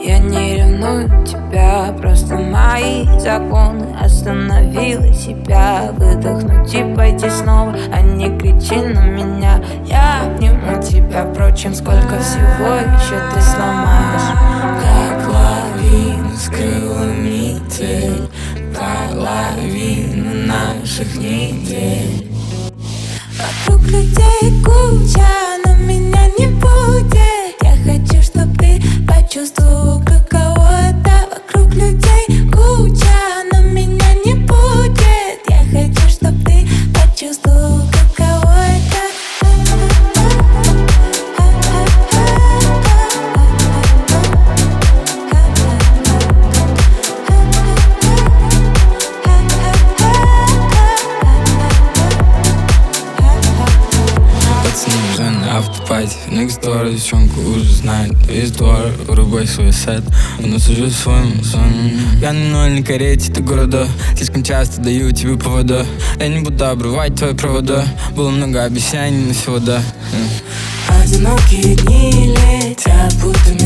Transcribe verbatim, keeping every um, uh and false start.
Я не ревную тебя, просто мои законы. Остановила себя, выдохнуть и пойти снова, а не кричи на меня. Я обниму тебя, впрочем, сколько всего еще ты сломаешь. Как лавина скрыла метель, половину наших недель. Вокруг людей куча, но меня не будет. Я хочу, чтоб ты почувствовал, каково это. Вокруг людей куча, но меня не будет. Я хочу, чтоб ты почувствовал, каково это. Пацаны уже на автопате, next door, девчонку уже знает весь двор. Вырубай свой сет, у нас уже свой сон. Я на ноль на карете до города, слишком часто даю тебе повода. Я не буду обрывать твои провода, было много обещаний, но всего да. Одинокие дни летят, будто